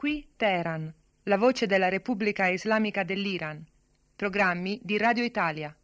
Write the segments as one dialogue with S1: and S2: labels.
S1: Qui Teheran, la voce della Repubblica Islamica dell'Iran. Programmi di Radio Italia.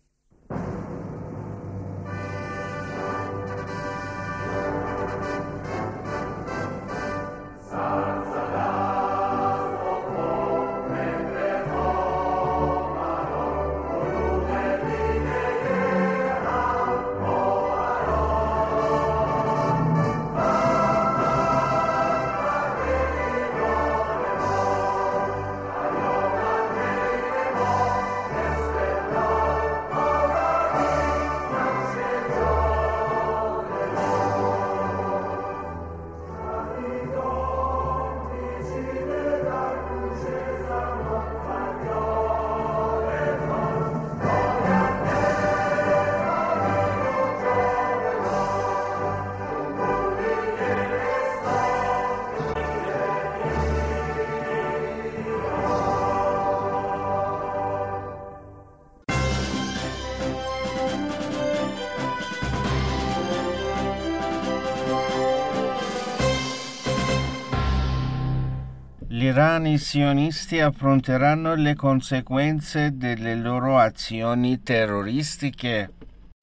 S2: L'Iran e i sionisti affronteranno le conseguenze delle loro azioni terroristiche.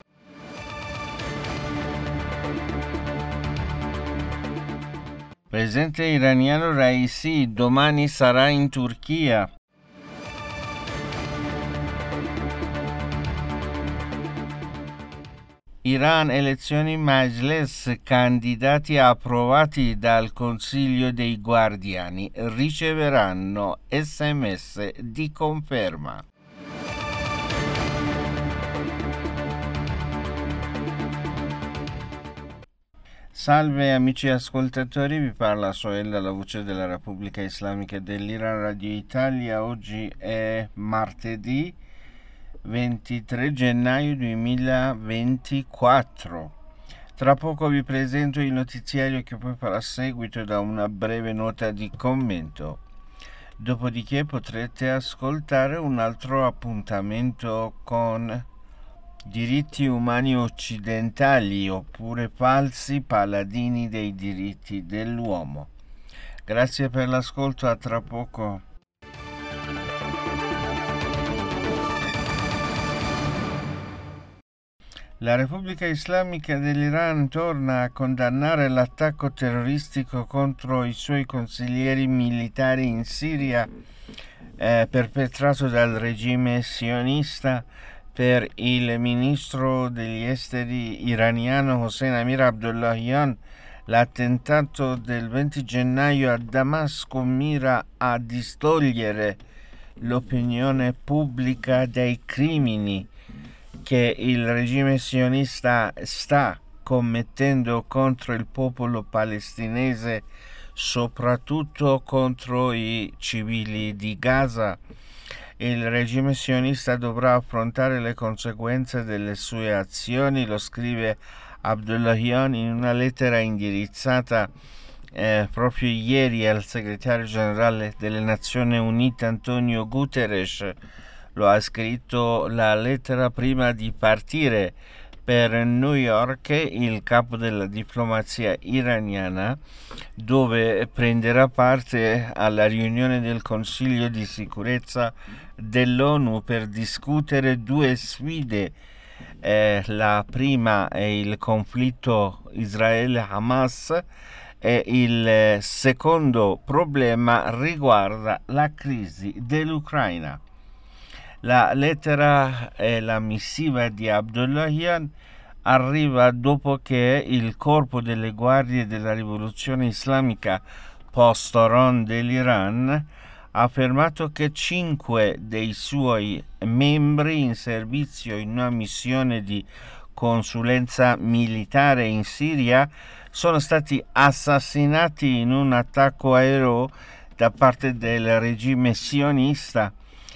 S2: Presidente iraniano Raisi domani sarà in Turchia. Iran, elezioni Majlis, candidati approvati dal Consiglio dei Guardiani riceveranno SMS di conferma. Salve amici ascoltatori, vi parla Soel dalla voce della Repubblica Islamica dell'Iran, Radio Italia. Oggi è martedì 23 gennaio 2024. Tra poco vi presento il notiziario che poi farà seguito da una breve nota di commento. Dopodiché potrete ascoltare un altro appuntamento con diritti umani occidentali oppure falsi paladini dei diritti dell'uomo. Grazie per l'ascolto, a tra poco. La Repubblica Islamica dell'Iran torna a condannare l'attacco terroristico contro i suoi consiglieri militari in Siria perpetrato dal regime sionista. Per il ministro degli esteri iraniano Hossein Amir Abdollahian, l'attentato del 20 gennaio a Damasco mira a distogliere l'opinione pubblica dai crimini che il regime sionista sta commettendo contro il popolo palestinese, soprattutto contro i civili di Gaza. Il regime sionista dovrà affrontare le conseguenze delle sue azioni, lo scrive Abdollahian in una lettera indirizzata proprio ieri al segretario generale delle Nazioni Unite Antonio Guterres. Lo ha scritto la lettera prima di partire per New York, il capo della diplomazia iraniana, dove prenderà parte alla riunione del Consiglio di sicurezza dell'ONU per discutere due sfide. La prima è il conflitto Israele-Hamas e il secondo problema riguarda la crisi dell'Ucraina. La lettera e la missiva di Abdollahian arriva dopo che il corpo delle guardie della rivoluzione islamica post-Oran dell'Iran ha affermato che 5 dei suoi membri in servizio in una missione di consulenza militare in Siria sono stati assassinati in un attacco aereo da parte del regime sionista.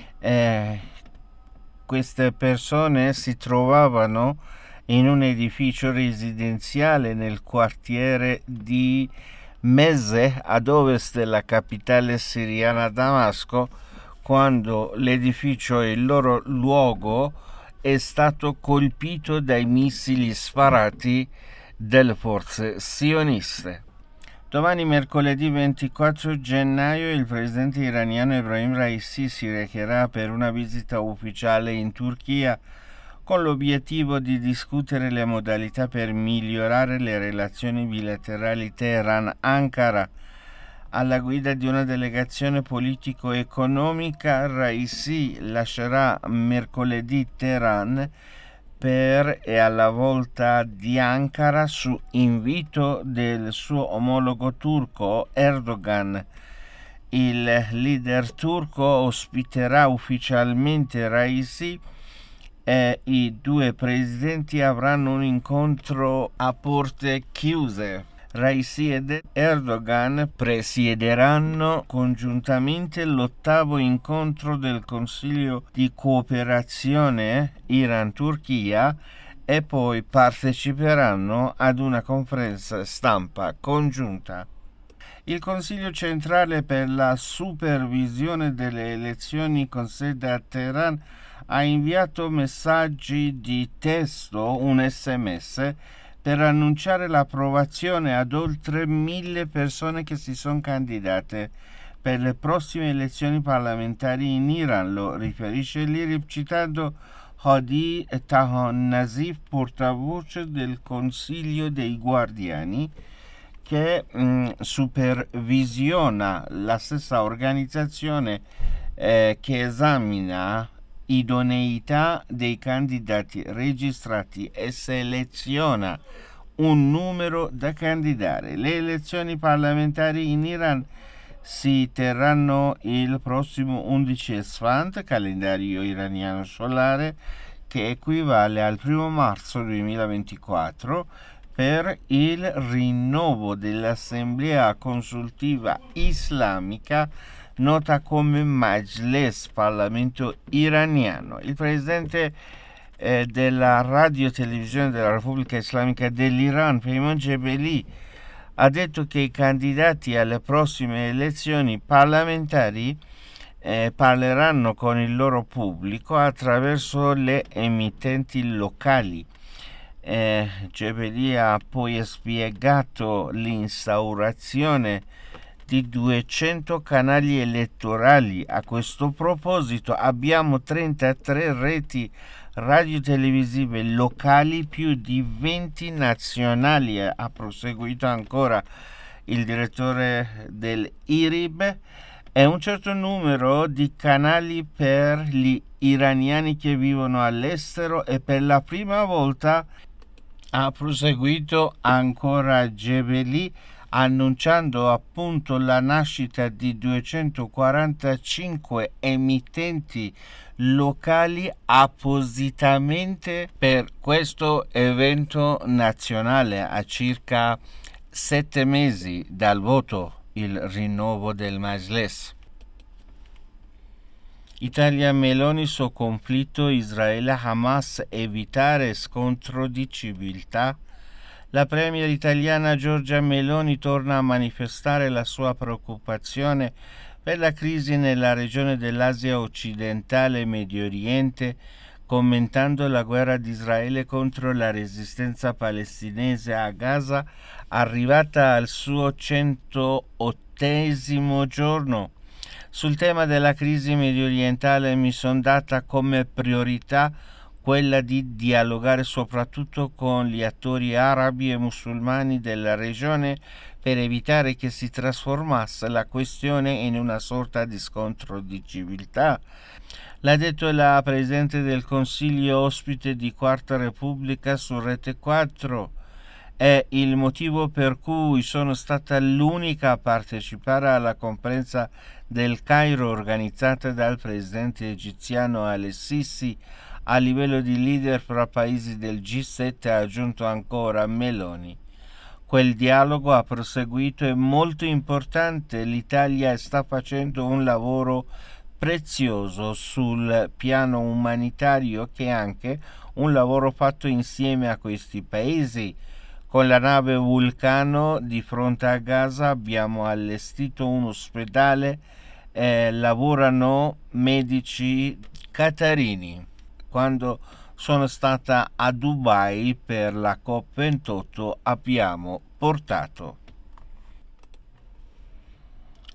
S2: Queste persone si trovavano in un edificio residenziale nel quartiere di Mezze, ad ovest della capitale siriana Damasco, quando l'edificio e il loro luogo è stato colpito dai missili sparati dalle forze sioniste. Domani, mercoledì 24 gennaio, il presidente iraniano Ebrahim Raisi si recherà per una visita ufficiale in Turchia con l'obiettivo di discutere le modalità per migliorare le relazioni bilaterali Teheran-Ankara. Alla guida di una delegazione politico-economica, Raisi lascerà mercoledì Teheran e alla volta di Ankara su invito del suo omologo turco Erdogan. Il leader turco ospiterà ufficialmente Raisi e i due presidenti avranno un incontro a porte chiuse. Raisi ed Erdogan presiederanno congiuntamente l'8º incontro del Consiglio di cooperazione Iran-Turchia e poi parteciperanno ad una conferenza stampa congiunta. Il Consiglio centrale per la supervisione delle elezioni con sede a Teheran ha inviato messaggi di testo, un SMS, per annunciare l'approvazione ad oltre 1.000 persone che si sono candidate per le prossime elezioni parlamentari in Iran, lo riferisce l'IRIB citando Hadi Tahan-Nazif, portavoce del Consiglio dei Guardiani, che supervisiona la stessa organizzazione che esamina idoneità dei candidati registrati e seleziona un numero da candidare. Le elezioni parlamentari in Iran si terranno il prossimo 11 Esfand, calendario iraniano solare, che equivale al 1 marzo 2024, per il rinnovo dell'Assemblea Consultiva Islamica nota come Majlis, Parlamento iraniano. Il presidente della radio-televisione della Repubblica Islamica dell'Iran, Peyman Gebeli, ha detto che i candidati alle prossime elezioni parlamentari parleranno con il loro pubblico attraverso le emittenti locali. Gebeli ha poi spiegato l'instaurazione di 200 canali elettorali. A questo proposito abbiamo 33 reti radiotelevisive locali, più di 20 nazionali, ha proseguito ancora il direttore del IRIB, e un certo numero di canali per gli iraniani che vivono all'estero, e per la prima volta, ha proseguito ancora Gebeli, annunciando appunto la nascita di 245 emittenti locali appositamente per questo evento nazionale, a circa 7 mesi dal voto, il rinnovo del Majlis. Italia Meloni su conflitto Israele-Hamas, evitare scontro di civiltà. La premier italiana Giorgia Meloni torna a manifestare la sua preoccupazione per la crisi nella regione dell'Asia occidentale e Medio Oriente, commentando la guerra di Israele contro la resistenza palestinese a Gaza, arrivata al suo 108° giorno. Sul tema della crisi medio orientale mi sono data come priorità quella di dialogare soprattutto con gli attori arabi e musulmani della regione per evitare che si trasformasse la questione in una sorta di scontro di civiltà. L'ha detto la Presidente del Consiglio, ospite di Quarta Repubblica su Rete 4. È il motivo per cui sono stata l'unica a partecipare alla conferenza del Cairo organizzata dal presidente egiziano al-Sisi a livello di leader fra paesi del G7, ha aggiunto ancora Meloni. Quel dialogo, ha proseguito, è molto importante. L'Italia sta facendo un lavoro prezioso sul piano umanitario, che è anche un lavoro fatto insieme a questi paesi. Con la nave Vulcano di fronte a Gaza abbiamo allestito un ospedale, lavorano medici qatarini. Quando sono stata a Dubai per la COP28 abbiamo portato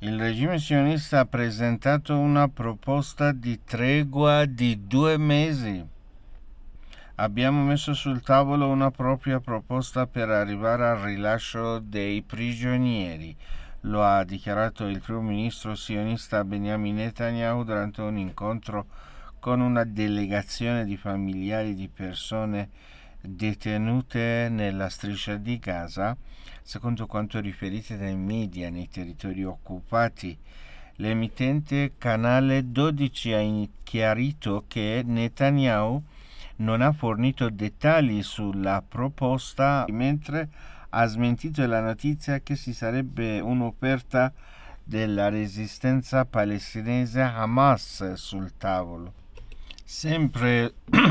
S2: Il regime sionista ha presentato una proposta di tregua di 2 mesi. Abbiamo messo sul tavolo una propria proposta per arrivare al rilascio dei prigionieri. Lo ha dichiarato il primo ministro sionista Benjamin Netanyahu durante un incontro con una delegazione di familiari di persone detenute nella striscia di Gaza, secondo quanto riferito dai media nei territori occupati. L'emittente Canale 12 ha chiarito che Netanyahu non ha fornito dettagli sulla proposta, mentre ha smentito la notizia che ci sarebbe un'offerta della resistenza palestinese Hamas sul tavolo. Sempre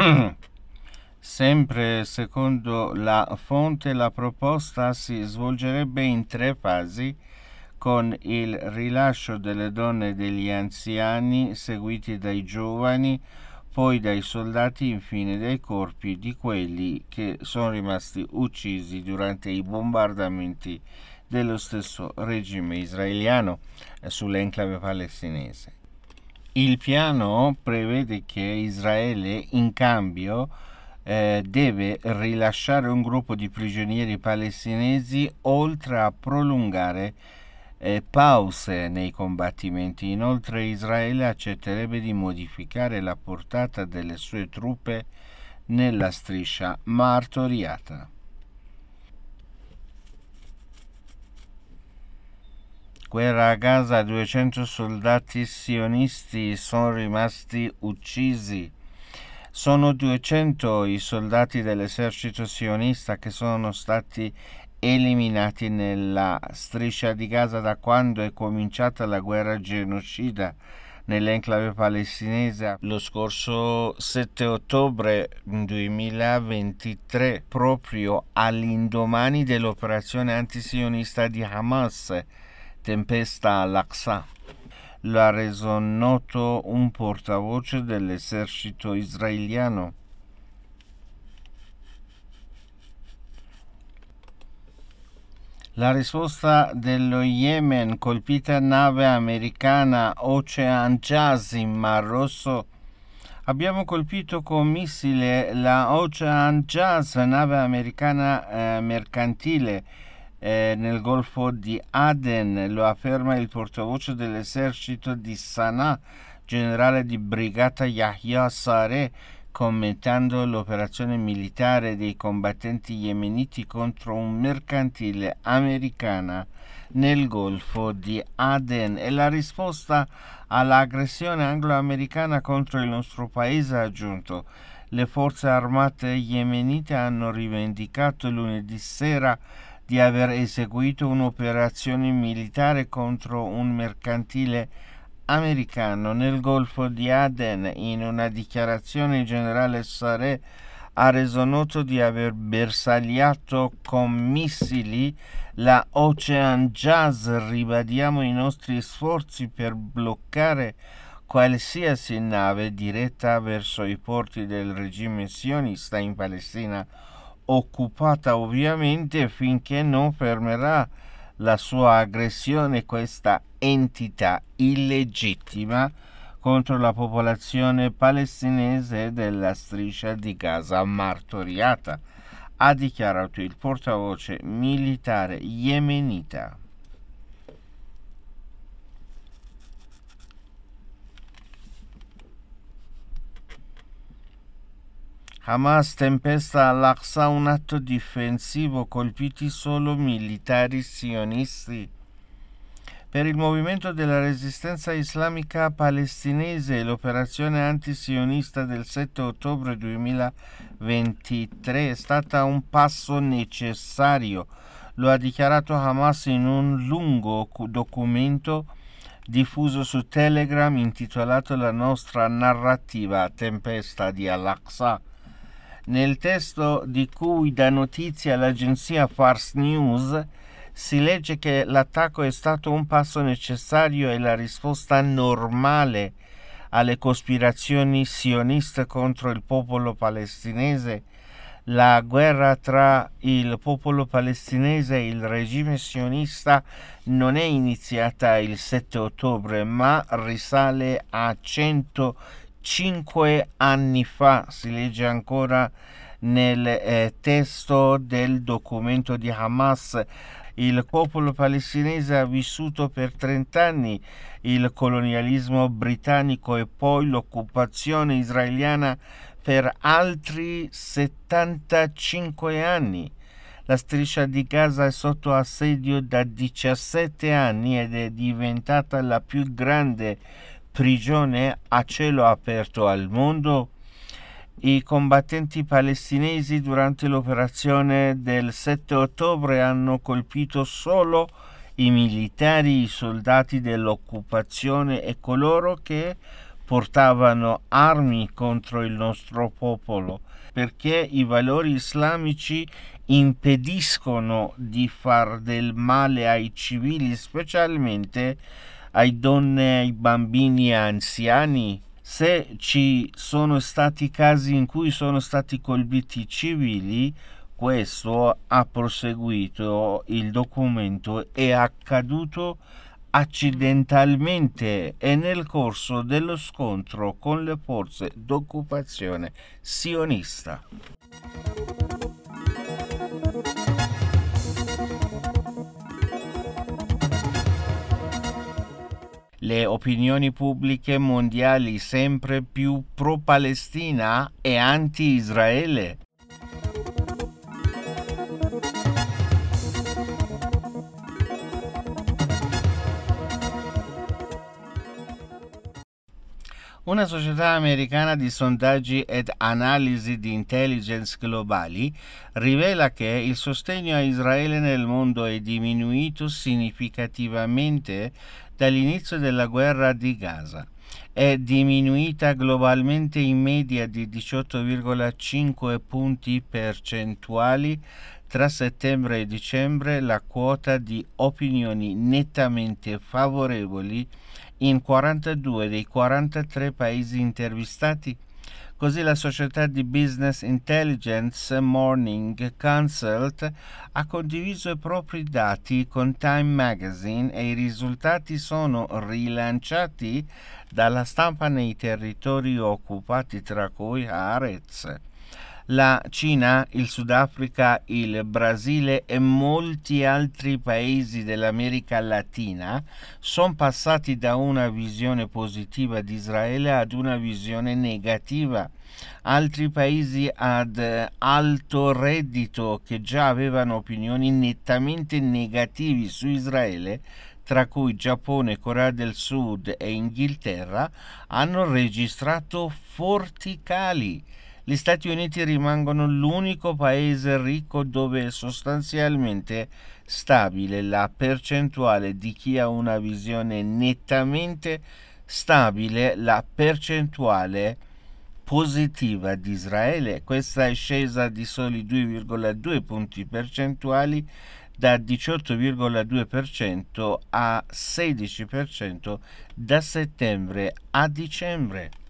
S2: secondo la fonte, la proposta si svolgerebbe in 3 fasi, con il rilascio delle donne e degli anziani, seguiti dai giovani, poi dai soldati, infine dai corpi di quelli che sono rimasti uccisi durante i bombardamenti dello stesso regime israeliano sull'enclave palestinese. Il piano prevede che Israele, in cambio, deve rilasciare un gruppo di prigionieri palestinesi, oltre a prolungare pause nei combattimenti. Inoltre Israele accetterebbe di modificare la portata delle sue truppe nella striscia martoriata. Guerra a Gaza, 200 soldati sionisti sono rimasti uccisi. Sono 200 i soldati dell'esercito sionista che sono stati eliminati nella striscia di Gaza da quando è cominciata la guerra genocida nell'enclave palestinese lo scorso 7 ottobre 2023, proprio all'indomani dell'operazione antisionista di Hamas, Tempesta al-Aqsa. Lo ha reso noto un portavoce dell'esercito israeliano. La risposta dello Yemen, colpita nave americana Ocean Jazz in Mar Rosso. Abbiamo colpito con missile la Ocean Jazz, nave americana mercantile nel Golfo di Aden, lo afferma il portavoce dell'esercito di Sana'a, generale di brigata Yahya Sareh, commentando l'operazione militare dei combattenti yemeniti contro un mercantile americana nel Golfo di Aden. E la risposta all'aggressione anglo-americana contro il nostro paese, ha aggiunto. Le forze armate yemenite hanno rivendicato lunedì sera di aver eseguito un'operazione militare contro un mercantile americano nel Golfo di Aden. In una dichiarazione, il generale Sareh ha reso noto di aver bersagliato con missili la Ocean Jazz. Ribadiamo i nostri sforzi per bloccare qualsiasi nave diretta verso i porti del regime sionista in Palestina occupata, ovviamente, finché non fermerà la sua aggressione, questa entità illegittima contro la popolazione palestinese della striscia di Gaza martoriata, ha dichiarato il portavoce militare yemenita. Hamas, Tempesta al-Aqsa, un atto difensivo, colpiti solo militari sionisti. Per il movimento della resistenza islamica palestinese, l'operazione antisionista del 7 ottobre 2023 è stata un passo necessario. Lo ha dichiarato Hamas in un lungo documento diffuso su Telegram intitolato La nostra narrativa Tempesta di al-Aqsa. Nel testo, di cui dà notizia l'agenzia Fars News, si legge che l'attacco è stato un passo necessario e la risposta normale alle cospirazioni sioniste contro il popolo palestinese. La guerra tra il popolo palestinese e il regime sionista non è iniziata il 7 ottobre, ma risale a 105 anni fa. Si legge ancora nel testo del documento di Hamas. Il popolo palestinese ha vissuto per 30 anni il colonialismo britannico e poi l'occupazione israeliana per altri 75 anni. La striscia di Gaza è sotto assedio da 17 anni ed è diventata la più grande prigione a cielo aperto al mondo. I combattenti palestinesi durante l'operazione del 7 ottobre hanno colpito solo i militari, i soldati dell'occupazione e coloro che portavano armi contro il nostro popolo, perché i valori islamici impediscono di far del male ai civili, specialmente ai donne, ai bambini e anziani. Se ci sono stati casi in cui sono stati colpiti civili, questo ha proseguito, il documento è accaduto accidentalmente e nel corso dello scontro con le forze d'occupazione sionista. Le opinioni pubbliche mondiali sempre più pro-Palestina e anti-Israele. Una società americana di sondaggi ed analisi di intelligence globali rivela che il sostegno a Israele nel mondo è diminuito significativamente dall'inizio della guerra di Gaza. È diminuita globalmente in media di 18,5 punti percentuali tra settembre e dicembre la quota di opinioni nettamente favorevoli in 42 dei 43 paesi intervistati. Così la società di business intelligence Morning Consult ha condiviso i propri dati con Time Magazine e i risultati sono rilanciati dalla stampa nei territori occupati, tra cui Haaretz. La Cina, il Sudafrica, il Brasile e molti altri paesi dell'America Latina sono passati da una visione positiva di Israele ad una visione negativa. Altri paesi ad alto reddito che già avevano opinioni nettamente negative su Israele, tra cui Giappone, Corea del Sud e Inghilterra, hanno registrato forti cali. Gli Stati Uniti rimangono l'unico paese ricco dove è sostanzialmente stabile la percentuale di chi ha una visione nettamente stabile, la percentuale positiva di Israele. Questa è scesa di soli 2,2 punti percentuali da 18,2% a 16% da settembre a dicembre.